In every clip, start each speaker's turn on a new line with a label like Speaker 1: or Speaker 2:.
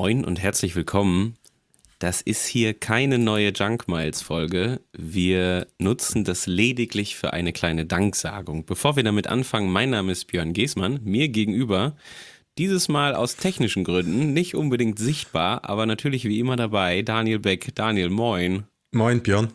Speaker 1: Moin und herzlich willkommen. Das ist hier keine neue Junk Miles Folge. Wir nutzen das lediglich für eine kleine Danksagung. Bevor wir damit anfangen, mein Name ist Björn Geßmann, mir gegenüber, dieses Mal aus technischen Gründen, nicht unbedingt sichtbar, aber natürlich wie immer dabei, Daniel Beck. Daniel, moin.
Speaker 2: Moin, Björn.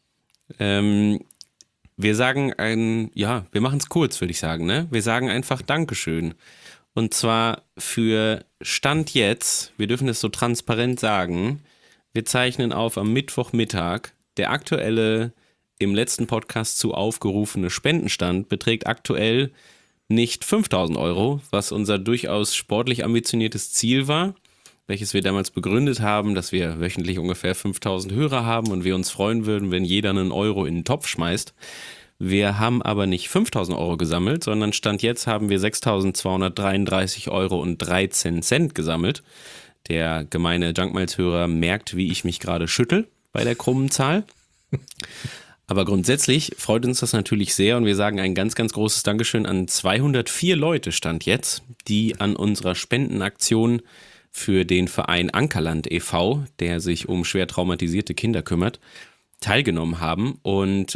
Speaker 1: Wir sagen wir machen es kurz, würde ich sagen, ne? Wir sagen einfach Dankeschön. Und zwar für Stand jetzt, wir dürfen es so transparent sagen, wir zeichnen auf am Mittwochmittag. Der aktuelle, im letzten Podcast zu aufgerufene Spendenstand beträgt aktuell nicht 5.000 Euro, was unser durchaus sportlich ambitioniertes Ziel war, welches wir damals begründet haben, dass wir wöchentlich ungefähr 5.000 Hörer haben und wir uns freuen würden, wenn jeder einen Euro in den Topf schmeißt. Wir haben aber nicht 5.000 Euro gesammelt, sondern Stand jetzt haben wir 6.233,13 Euro gesammelt. Der gemeine Junkmiles-Hörer merkt, wie ich mich gerade schüttel bei der krummen Zahl. Aber grundsätzlich freut uns das natürlich sehr und wir sagen ein ganz, ganz großes Dankeschön an 204 Leute Stand jetzt, die an unserer Spendenaktion für den Verein Ankerland e.V., der sich um schwer traumatisierte Kinder kümmert, teilgenommen haben. Und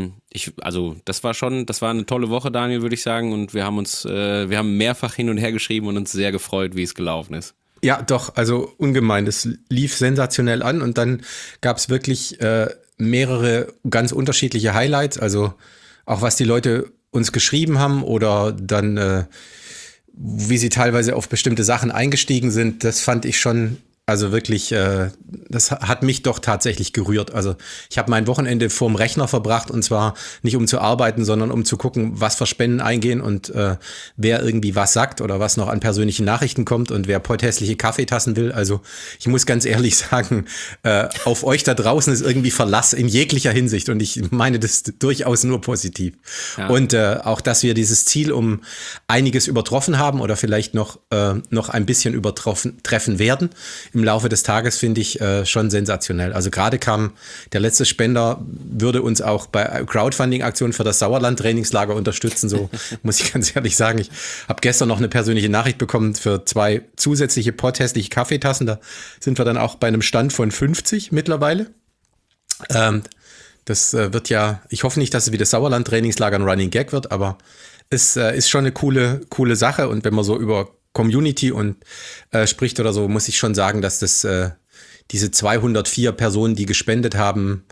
Speaker 1: das war eine tolle Woche, Daniel, würde ich sagen. Und wir haben mehrfach hin und her geschrieben und uns sehr gefreut, wie es gelaufen ist.
Speaker 2: Ja, doch, also ungemein. Das lief sensationell an und dann gab es wirklich mehrere ganz unterschiedliche Highlights. Also auch was die Leute uns geschrieben haben oder dann wie sie teilweise auf bestimmte Sachen eingestiegen sind, das fand ich schon, also wirklich, das hat mich doch tatsächlich gerührt. Also ich habe mein Wochenende vorm Rechner verbracht und zwar nicht um zu arbeiten, sondern um zu gucken, was für Spenden eingehen und wer irgendwie was sagt oder was noch an persönlichen Nachrichten kommt und wer potthässliche Kaffeetassen will. Also ich muss ganz ehrlich sagen, auf euch da draußen ist irgendwie Verlass in jeglicher Hinsicht und ich meine das durchaus nur positiv. Ja. Und auch, dass wir dieses Ziel um einiges übertroffen haben oder vielleicht noch ein bisschen treffen werden im Laufe des Tages, finde ich schon sensationell. Also gerade kam der letzte Spender, würde uns auch bei Crowdfunding-Aktionen für das Sauerland-Trainingslager unterstützen. So muss ich ganz ehrlich sagen. Ich habe gestern noch eine persönliche Nachricht bekommen für 2 zusätzliche potthässliche Kaffeetassen. Da sind wir dann auch bei einem Stand von 50 mittlerweile. Das wird ja, ich hoffe nicht, dass es wie das Sauerland-Trainingslager ein Running Gag wird, aber es ist schon eine coole Sache. Und wenn man so über Community und spricht oder so, muss ich schon sagen, dass das diese 204 Personen, die gespendet haben,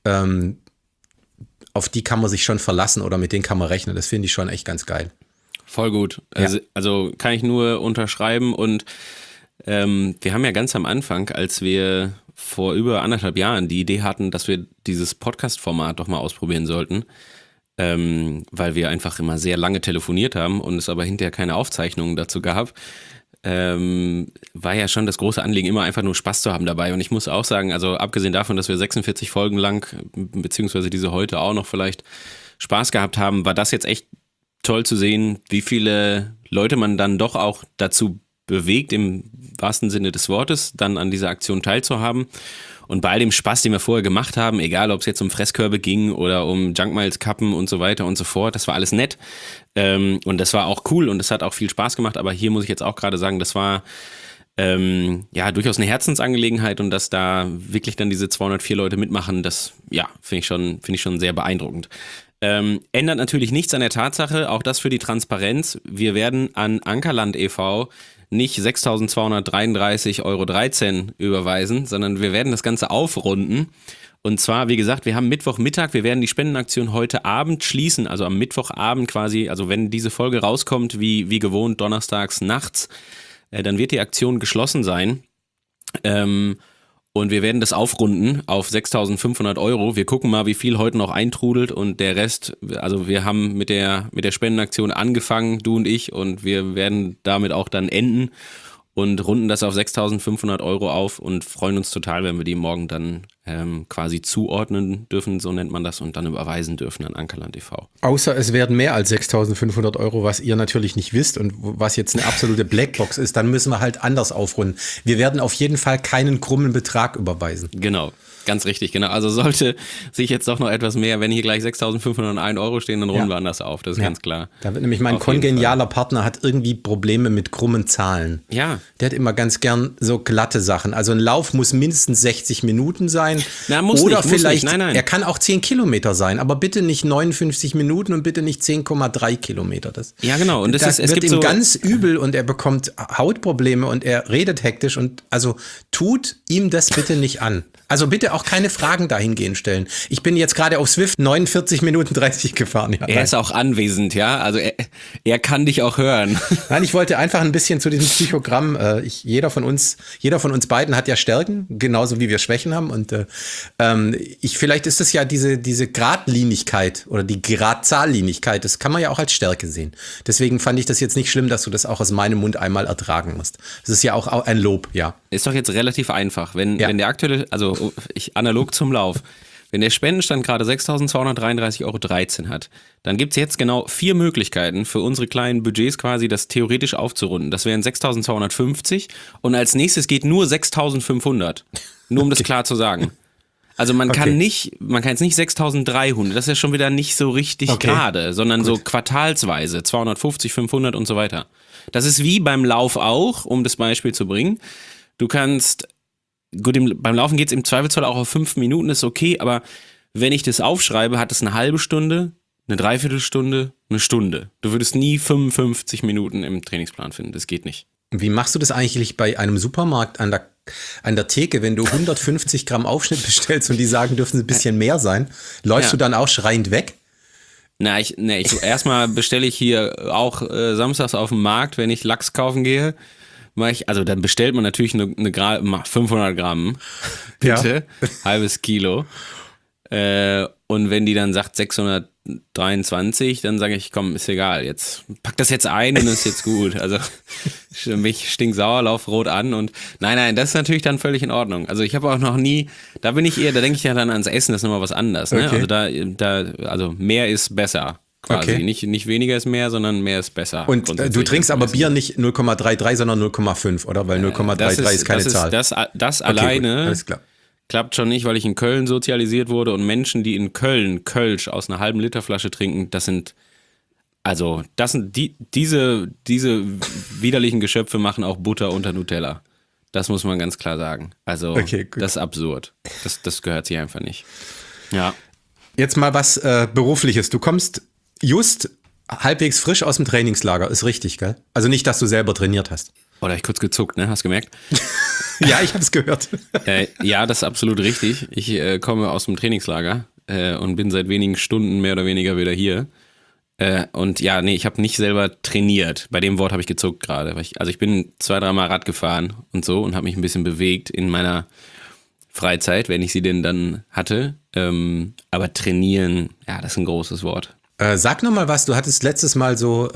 Speaker 2: auf die kann man sich schon verlassen oder mit denen kann man rechnen. Das finde ich schon echt ganz geil.
Speaker 1: Voll gut. Also kann ich nur unterschreiben und wir haben ja ganz am Anfang, als wir vor über 1,5 Jahren die Idee hatten, dass wir dieses Podcast-Format doch mal ausprobieren sollten, weil wir einfach immer sehr lange telefoniert haben und es aber hinterher keine Aufzeichnungen dazu gab, war ja schon das große Anliegen, immer einfach nur Spaß zu haben dabei. Und ich muss auch sagen, also abgesehen davon, dass wir 46 Folgen lang, beziehungsweise diese heute auch noch vielleicht Spaß gehabt haben, war das jetzt echt toll zu sehen, wie viele Leute man dann doch auch dazu bewegt, im wahrsten Sinne des Wortes, dann an dieser Aktion teilzuhaben. Und bei all dem Spaß, den wir vorher gemacht haben, egal ob es jetzt um Fresskörbe ging oder um Junkmiles-Kappen und so weiter und so fort, das war alles nett. Und das war auch cool und es hat auch viel Spaß gemacht. Aber hier muss ich jetzt auch gerade sagen, das war durchaus eine Herzensangelegenheit und dass da wirklich dann diese 204 Leute mitmachen, das finde ich schon sehr beeindruckend. Ändert natürlich nichts an der Tatsache, auch das für die Transparenz. Wir werden an Ankerland e.V. nicht 6.233,13 Euro überweisen, sondern wir werden das Ganze aufrunden. Und zwar, wie gesagt, wir haben Mittwochmittag, wir werden die Spendenaktion heute Abend schließen, also am Mittwochabend quasi, also wenn diese Folge rauskommt, wie gewohnt, donnerstags nachts, dann wird die Aktion geschlossen sein. Und wir werden das aufrunden auf 6.500 Euro. Wir gucken mal, wie viel heute noch eintrudelt und der Rest, also wir haben mit der Spendenaktion angefangen, du und ich, und wir werden damit auch dann enden und runden das auf 6.500 Euro auf und freuen uns total, wenn wir die morgen dann quasi zuordnen dürfen, so nennt man das, und dann überweisen dürfen an Ankerland e.V.
Speaker 2: Außer es werden mehr als 6.500 Euro, was ihr natürlich nicht wisst und was jetzt eine absolute Blackbox ist, dann müssen wir halt anders aufrunden. Wir werden auf jeden Fall keinen krummen Betrag überweisen.
Speaker 1: Genau. Ganz richtig, genau. Also sollte sich jetzt doch noch etwas mehr, wenn hier gleich 6.501 Euro stehen, dann runden wir anders auf, das ist ganz klar.
Speaker 2: Da wird nämlich mein kongenialer Partner hat irgendwie Probleme mit krummen Zahlen.
Speaker 1: Ja.
Speaker 2: Der hat immer ganz gern so glatte Sachen. Also ein Lauf muss mindestens 60 Minuten sein.
Speaker 1: Na, muss
Speaker 2: oder
Speaker 1: nicht,
Speaker 2: vielleicht,
Speaker 1: muss nicht. Nein.
Speaker 2: Er kann auch 10 Kilometer sein, aber bitte nicht 59 Minuten und bitte nicht 10,3 Kilometer.
Speaker 1: Ja, genau. Und
Speaker 2: es wird ihm ganz übel und er bekommt Hautprobleme und er redet hektisch und also tut ihm das bitte nicht an. Also bitte auch keine Fragen dahingehend stellen. Ich bin jetzt gerade auf Swift 49 Minuten 30 gefahren. Ja,
Speaker 1: er ist auch anwesend, ja. Also er kann dich auch hören.
Speaker 2: Nein, ich wollte einfach ein bisschen zu diesem Psychogramm. Jeder von uns beiden hat ja Stärken, genauso wie wir Schwächen haben. Und vielleicht ist es ja diese Gradlinigkeit oder die Gradzahllinigkeit. Das kann man ja auch als Stärke sehen. Deswegen fand ich das jetzt nicht schlimm, dass du das auch aus meinem Mund einmal ertragen musst. Das ist ja auch ein Lob, ja.
Speaker 1: Ist doch jetzt relativ einfach. Wenn der aktuelle, also analog zum Lauf, wenn der Spendenstand gerade 6.233,13 Euro hat, dann gibt es jetzt genau 4 Möglichkeiten für unsere kleinen Budgets quasi, das theoretisch aufzurunden. Das wären 6.250 und als nächstes geht nur 6.500. Nur um das klar zu sagen. Also man kann jetzt nicht 6.300, das ist ja schon wieder nicht so richtig gerade, sondern so quartalsweise, 250, 500 und so weiter. Das ist wie beim Lauf auch, um das Beispiel zu bringen. Du kannst, beim Laufen geht es im Zweifelsfall auch auf 5 Minuten, ist okay, aber wenn ich das aufschreibe, hat es eine halbe Stunde, eine Dreiviertelstunde, eine Stunde. Du würdest nie 55 Minuten im Trainingsplan finden, das geht nicht.
Speaker 2: Wie machst du das eigentlich bei einem Supermarkt an der Theke, wenn du 150 Gramm Aufschnitt bestellst und die sagen, dürfen es ein bisschen mehr sein? Läufst du dann auch schreiend weg?
Speaker 1: Erstmal bestelle ich hier auch samstags auf dem Markt, wenn ich Lachs kaufen gehe. Dann bestellt man natürlich eine 500 Gramm, bitte, halbes Kilo. Und wenn die dann sagt 623, dann sage ich, komm, ist egal, jetzt pack das jetzt ein und ist jetzt gut. Also mich stinksauer, lauf rot an und nein, das ist natürlich dann völlig in Ordnung. Also ich habe auch noch nie, da denke ich ja dann ans Essen, das ist nochmal was anderes. Ne? Also also mehr ist besser. Quasi. Okay. Nicht weniger ist mehr, sondern mehr ist besser.
Speaker 2: Und du trinkst aber Bier nicht 0,33, sondern 0,5, oder? Weil 0,33 ist keine Zahl.
Speaker 1: Das alleine klappt schon nicht, weil ich in Köln sozialisiert wurde und Menschen, die in Köln Kölsch aus einer halben Liter Flasche trinken, diese widerlichen Geschöpfe machen auch Butter unter Nutella. Das muss man ganz klar sagen. Also das ist absurd. Das gehört sich einfach nicht. Ja.
Speaker 2: Jetzt mal was Berufliches. Du kommst just halbwegs frisch aus dem Trainingslager, ist richtig, gell? Also nicht, dass du selber trainiert hast.
Speaker 1: Oder ich kurz gezuckt, ne? Hast du gemerkt?
Speaker 2: Ja, ich hab's gehört.
Speaker 1: Ja, das ist absolut richtig. Ich komme aus dem Trainingslager und bin seit wenigen Stunden mehr oder weniger wieder hier. Ich habe nicht selber trainiert. Bei dem Wort habe ich gezuckt gerade. Ich bin 2-3 Mal Rad gefahren und so und habe mich ein bisschen bewegt in meiner Freizeit, wenn ich sie denn dann hatte. Aber trainieren, ja, das ist ein großes Wort.
Speaker 2: Sag nochmal was, du hattest letztes Mal so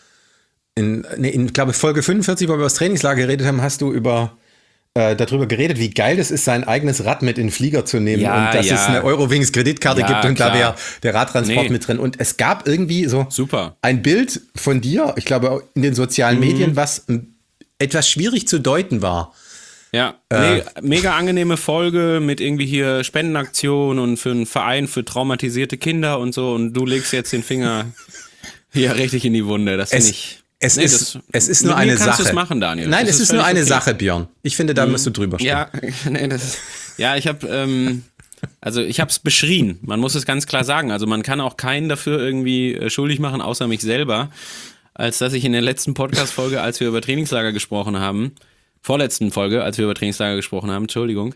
Speaker 2: in glaube Folge 45, wo wir über das Trainingslager geredet haben, hast du darüber geredet, wie geil das ist, sein eigenes Rad mit in den Flieger zu nehmen und dass es eine Eurowings Kreditkarte gibt und da wäre der Radtransport mit drin. Und es gab irgendwie so ein Bild von dir, ich glaube in den sozialen Medien, was etwas schwierig zu deuten war.
Speaker 1: Ja, mega angenehme Folge mit irgendwie hier Spendenaktion und für einen Verein für traumatisierte Kinder und so und du legst jetzt den Finger hier richtig in die Wunde. Das finde ich...
Speaker 2: Es ist nur eine Sache.
Speaker 1: Kannst du es machen, Daniel.
Speaker 2: Nein, es ist nur eine Sache, Björn. Ich finde, da musst du drüber stehen.
Speaker 1: Ich habe ich habe es beschrien. Man muss es ganz klar sagen. Also man kann auch keinen dafür irgendwie schuldig machen, außer mich selber. Als dass ich in der letzten Podcast-Folge, als wir über Trainingslager gesprochen haben, vorletzten Folge, als wir über Trainingslager gesprochen haben, Entschuldigung,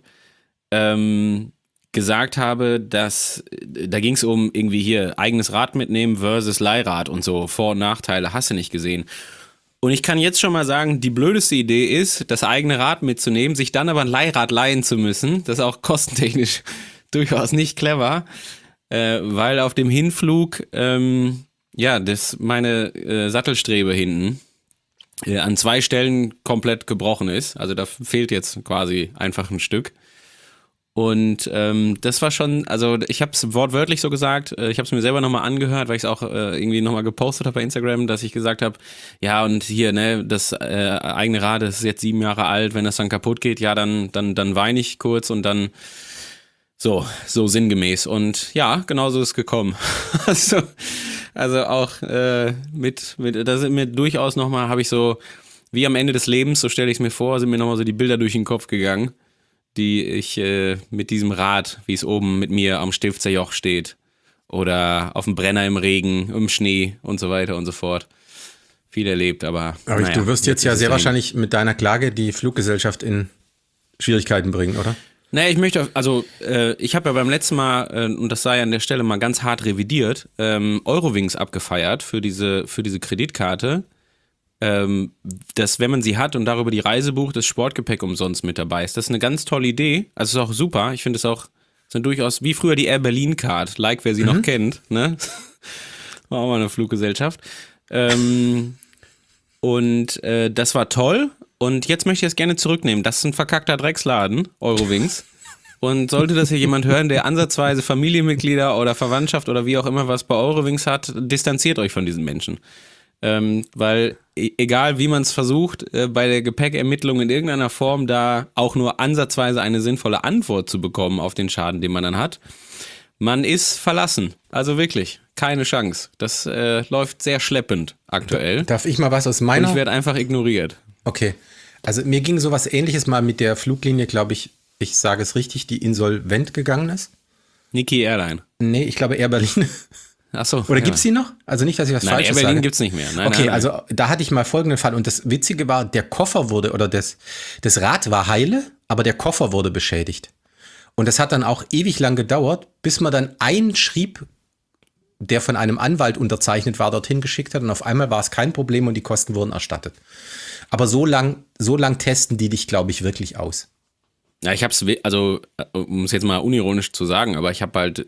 Speaker 1: gesagt habe, dass da ging es um irgendwie hier eigenes Rad mitnehmen versus Leihrad und so, Vor- und Nachteile, hast du nicht gesehen. Und ich kann jetzt schon mal sagen, die blödeste Idee ist, das eigene Rad mitzunehmen, sich dann aber ein Leihrad leihen zu müssen. Das ist auch kostentechnisch durchaus nicht clever, weil auf dem Hinflug, meine Sattelstrebe hinten an 2 Stellen komplett gebrochen ist. Also da fehlt jetzt quasi einfach ein Stück. Und das war schon, also ich habe es wortwörtlich so gesagt, ich habe es mir selber nochmal angehört, weil ich es auch irgendwie nochmal gepostet habe bei Instagram, dass ich gesagt habe, ja und hier, ne, das eigene Rad, das ist jetzt 7 Jahre alt, wenn das dann kaputt geht, ja dann weine ich kurz und dann So sinngemäß. Und ja, genauso ist es gekommen. Also auch da sind mir durchaus nochmal, habe ich so, wie am Ende des Lebens, so stelle ich es mir vor, sind mir nochmal so die Bilder durch den Kopf gegangen, die ich mit diesem Rad, wie es oben mit mir am Stilfzer Joch steht oder auf dem Brenner im Regen, im Schnee und so weiter und so fort. Viel erlebt, aber
Speaker 2: naja, du wirst jetzt ja sehr wahrscheinlich mit deiner Klage die Fluggesellschaft in Schwierigkeiten bringen, oder?
Speaker 1: Naja, ich habe ja beim letzten Mal, und das sei an der Stelle mal ganz hart revidiert, Eurowings abgefeiert für diese Kreditkarte, dass, wenn man sie hat und darüber die Reise bucht, das Sportgepäck umsonst mit dabei ist. Das ist eine ganz tolle Idee, also ist auch super. Ich finde es auch, sind durchaus wie früher die Air Berlin Card, wer sie noch kennt, ne? War auch mal eine Fluggesellschaft. Und das war toll. Und jetzt möchte ich es gerne zurücknehmen. Das ist ein verkackter Drecksladen, Eurowings. Und sollte das hier jemand hören, der ansatzweise Familienmitglieder oder Verwandtschaft oder wie auch immer was bei Eurowings hat, distanziert euch von diesen Menschen. Weil egal wie man es versucht, bei der Gepäckermittlung in irgendeiner Form da auch nur ansatzweise eine sinnvolle Antwort zu bekommen auf den Schaden, den man dann hat, man ist verlassen. Also wirklich, keine Chance. Das läuft sehr schleppend aktuell.
Speaker 2: Darf ich mal was aus meiner...
Speaker 1: Und ich werde einfach ignoriert.
Speaker 2: Okay, also mir ging sowas Ähnliches mal mit der Fluglinie, glaube ich sage es richtig, die insolvent gegangen ist.
Speaker 1: Niki Airline.
Speaker 2: Nee, ich glaube Air Berlin.
Speaker 1: Ach so.
Speaker 2: Oder gibt's die noch? Also nicht, dass ich was Falsches sage.
Speaker 1: Air Berlin gibt's nicht mehr. Nein.
Speaker 2: Also da hatte ich mal folgenden Fall und das Witzige war, der Koffer wurde, oder das Rad war heile, aber der Koffer wurde beschädigt. Und das hat dann auch ewig lang gedauert, bis man dann einen Schrieb, der von einem Anwalt unterzeichnet war, dorthin geschickt hat und auf einmal war es kein Problem und die Kosten wurden erstattet. Aber so lang testen die dich, glaube ich, wirklich aus.
Speaker 1: Ja, ich hab's, also, um es jetzt mal unironisch zu sagen, aber ich habe halt,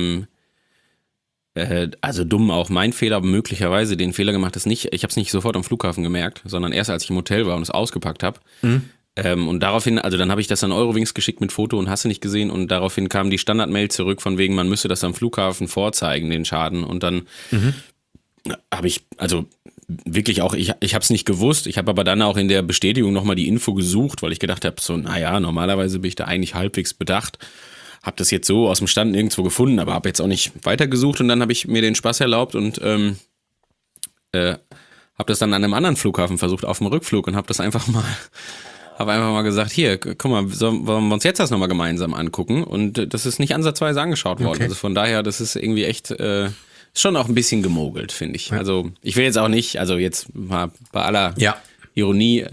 Speaker 1: also dumm auch mein Fehler, aber möglicherweise den Fehler gemacht, ich habe es nicht sofort am Flughafen gemerkt, sondern erst als ich im Hotel war und es ausgepackt habe. Und daraufhin, also dann habe ich das an Eurowings geschickt mit Foto und hast du nicht gesehen und daraufhin kam die Standardmail zurück von wegen, man müsste das am Flughafen vorzeigen, den Schaden. Und dann habe ich, also wirklich auch, ich habe es nicht gewusst, ich habe aber dann auch in der Bestätigung nochmal die Info gesucht, weil ich gedacht habe, so, naja, normalerweise bin ich da eigentlich halbwegs bedacht. Habe das jetzt so aus dem Stand nirgendwo gefunden, aber habe jetzt auch nicht weitergesucht und dann habe ich mir den Spaß erlaubt und habe das dann an einem anderen Flughafen versucht, auf dem Rückflug und habe einfach mal gesagt, hier, guck mal, wollen wir uns jetzt das nochmal gemeinsam angucken und das ist nicht ansatzweise angeschaut worden. Okay. Also von daher, das ist irgendwie echt schon auch ein bisschen gemogelt, finde ich. Ja. Also ich will jetzt auch nicht, also jetzt mal bei aller Ironie,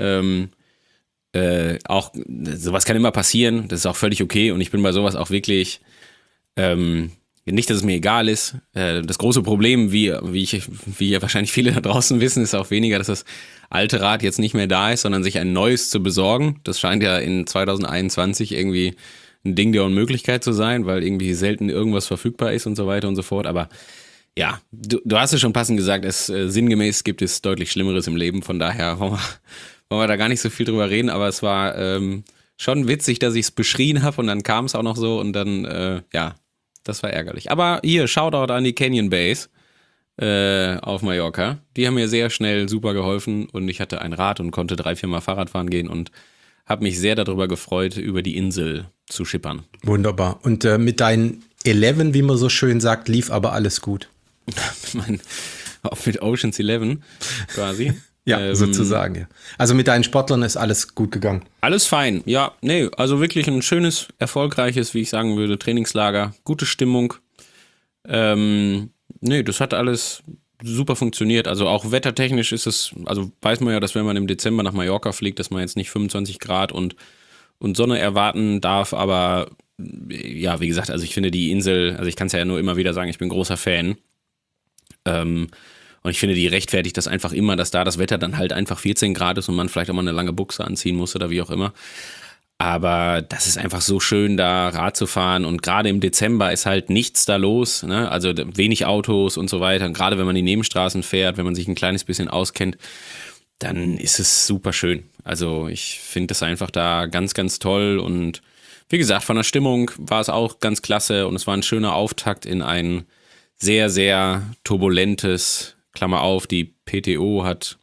Speaker 1: auch sowas kann immer passieren, das ist auch völlig okay und ich bin bei sowas auch wirklich nicht, dass es mir egal ist. Das große Problem, wie ja wahrscheinlich viele da draußen wissen, ist auch weniger, dass das alte Rad jetzt nicht mehr da ist, sondern sich ein neues zu besorgen. Das scheint ja in 2021 irgendwie ein Ding der Unmöglichkeit zu sein, weil irgendwie selten irgendwas verfügbar ist und so weiter und so fort. Aber ja, du hast es schon passend gesagt, sinngemäß gibt es deutlich Schlimmeres im Leben. Von daher wollen wir da gar nicht so viel drüber reden. Aber es war schon witzig, dass ich es beschrien habe und dann kam es auch noch so und dann, das war ärgerlich. Aber hier, Shoutout an die Canyon Base auf Mallorca. Die haben mir sehr schnell super geholfen und ich hatte ein Rad und konnte 3-4 Mal Fahrrad fahren gehen und habe mich sehr darüber gefreut, über die Insel zu schippern.
Speaker 2: Wunderbar. Und mit deinen 11, wie man so schön sagt, lief aber alles gut.
Speaker 1: Auch mit Ocean's 11 quasi.
Speaker 2: Ja, sozusagen, ja. Also mit deinen Sportlern ist alles gut gegangen.
Speaker 1: Alles fein, ja. Nee, also wirklich ein schönes, erfolgreiches, wie ich sagen würde, Trainingslager. Gute Stimmung. Nee, das hat alles super funktioniert. Also auch wettertechnisch ist es, also weiß man ja, dass wenn man im Dezember nach Mallorca fliegt, dass man jetzt nicht 25 Grad und Sonne erwarten darf, aber ja, wie gesagt, also ich finde die Insel, also ich kann es ja nur immer wieder sagen, ich bin großer Fan. Und ich finde, die rechtfertigt das einfach immer, dass da das Wetter dann halt einfach 14 Grad ist und man vielleicht auch mal eine lange Buchse anziehen muss oder wie auch immer. Aber das ist einfach so schön, da Rad zu fahren und gerade im Dezember ist halt nichts da los, ne? Also wenig Autos und so weiter. Und gerade wenn man die Nebenstraßen fährt, wenn man sich ein kleines bisschen auskennt, dann ist es super schön. Also ich finde das einfach da ganz, ganz toll und wie gesagt, von der Stimmung war es auch ganz klasse und es war ein schöner Auftakt in ein sehr, sehr turbulentes, Klammer auf, die PTO hat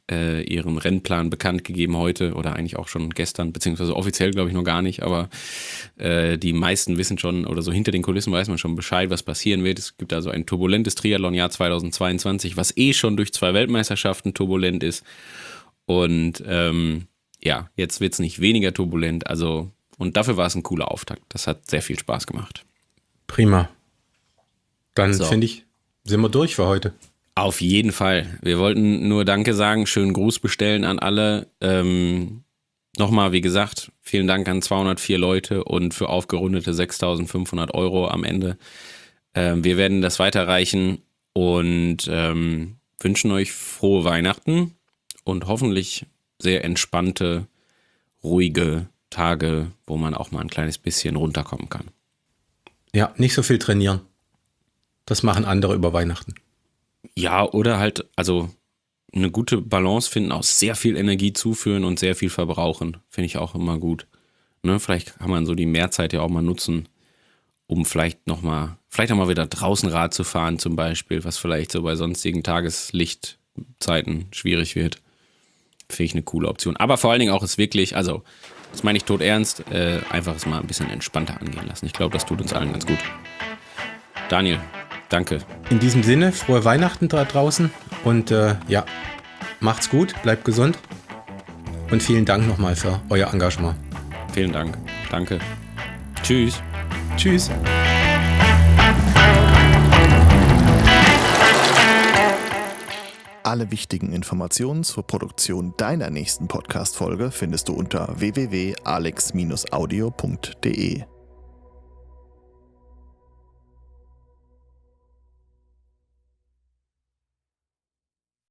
Speaker 1: ihren Rennplan bekannt gegeben heute oder eigentlich auch schon gestern, beziehungsweise offiziell glaube ich noch gar nicht, aber die meisten wissen schon oder so hinter den Kulissen weiß man schon Bescheid, was passieren wird. Es gibt also ein turbulentes Triathlon-Jahr 2022, was schon durch 2 Weltmeisterschaften turbulent ist und jetzt wird es nicht weniger turbulent, also und dafür war es ein cooler Auftakt. Das hat sehr viel Spaß gemacht.
Speaker 2: Prima. Dann finde ich, sind wir durch für heute.
Speaker 1: Auf jeden Fall. Wir wollten nur Danke sagen, schönen Gruß bestellen an alle. Nochmal, wie gesagt, vielen Dank an 204 Leute und für aufgerundete 6.500 € am Ende. Wir werden das weiterreichen und wünschen euch frohe Weihnachten und hoffentlich sehr entspannte, ruhige Tage, wo man auch mal ein kleines bisschen runterkommen kann.
Speaker 2: Ja, nicht so viel trainieren. Das machen andere über Weihnachten.
Speaker 1: Ja, oder halt, also eine gute Balance finden, aus sehr viel Energie zuführen und sehr viel verbrauchen. Finde ich auch immer gut. Ne, vielleicht kann man so die Mehrzeit ja auch mal nutzen, um vielleicht auch mal wieder draußen Rad zu fahren zum Beispiel, was vielleicht so bei sonstigen Tageslichtzeiten schwierig wird. Finde ich eine coole Option. Aber vor allen Dingen auch es wirklich, also das meine ich todernst, einfach es mal ein bisschen entspannter angehen lassen. Ich glaube, das tut uns allen ganz gut. Daniel, danke.
Speaker 2: In diesem Sinne, frohe Weihnachten da draußen und macht's gut, bleibt gesund und vielen Dank nochmal für euer Engagement.
Speaker 1: Vielen Dank. Danke. Tschüss.
Speaker 2: Tschüss.
Speaker 3: Alle wichtigen Informationen zur Produktion deiner nächsten Podcast-Folge findest du unter www.alex-audio.de.